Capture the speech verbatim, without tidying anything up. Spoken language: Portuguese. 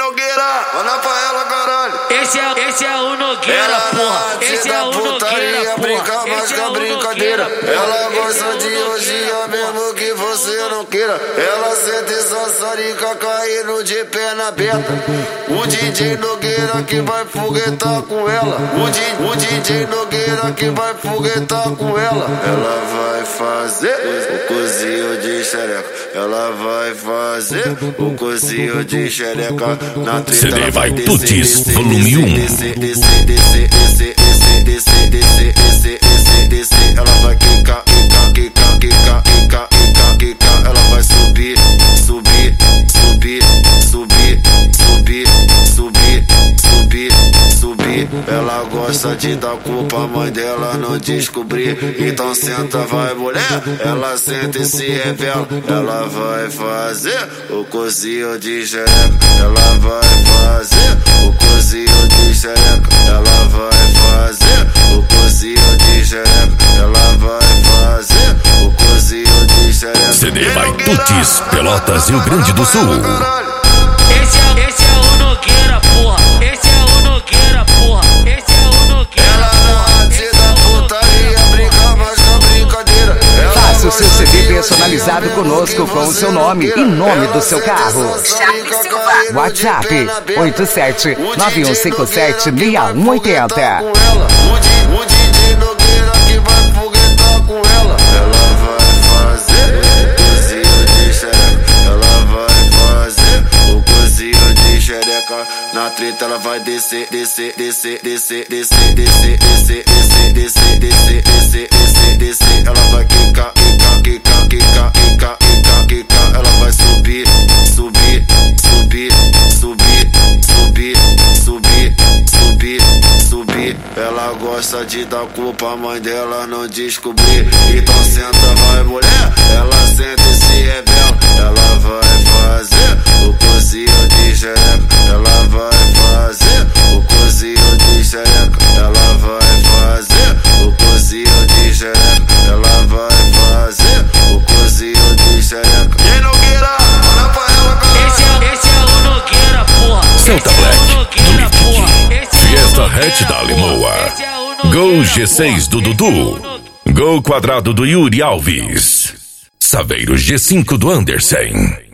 Nogueira, manda pra ela, caralho. Esse é, esse é o Nogueira, ela porra. Esse é o Nogueira, brinca porra. mais com a brincadeira. Ela gosta de orgia mesmo que você não queira. Ela sente sassarica caindo de perna aberta. O D J Nogueira que vai foguetar com ela. O, D, o D J Nogueira que vai foguetar com ela. Ela vai fazer o cozinho de xereca. Ela vai fazer o cozinho de xereca. Na treta C D ela vai descer, Putz, descer, volume um. descer, descer, descer, descer, descer, descer, descer, descer, descer, descer. Ela vai quicar, quicar, quicar, quicar, quicar, quicar, quicar. Ela vai subir, subir, subir, subir, subir, subir, subir, subir. Ela gosta de dar culpa à mãe dela não descobrir. Então senta, vai mulher. Ela senta e se revela. Ela vai fazer o cozinho de xereca. Ela vai fazer o cozinho de xereca. Ela vai fazer o cozinho de xereca. Ela vai fazer o cozinho de xereca. C D vai Putz, Pelotas, Rio Grande do Sul. Esse é, esse é o Nogueira, porra. Esse é o Nogueira, porra. Esse é o Nogueira. Ela na arte da putaria brinca mais com a brincadeira. Faça o seu C D personalizado conosco com o seu nome e nome do seu carro. WhatsApp oito sete nove um cinco sete seis um oito zero. O D J Nogueira que vai foguetar com ela. Ela vai fazer o cozinho de xereca. Ela vai fazer o cozinho de xereca. Na treta ela vai descer, descer, descer, descer, descer, descer, descer, descer, descer, descer, descer, descer, descer. Ela vai quicar, quicar, quicar, quicar, quicar, quicar, quicar. Ela vai subir, subir, subir, subir, subir, subir, subir, subir. Ela gosta de dar culpa à mãe dela não descobrir. Então senta, vai mulher. Ela senta e se revela. Ela vai fazer o cozinho de xereca. Ela vai fazer o cozinho de xereca. Ela vai fazer o cozinho de xereca. Ela vai fazer o cozinho de xereca. E Nogueira, olha pra ela, cara. Esse é, esse é o Nogueira, porra. Celta Black, do Mitic. Fiesta Hatch da Limoa. Gol G seis do Dudu. Gol quadrado do Yuri Alves. Saveiro G cinco do Anderson.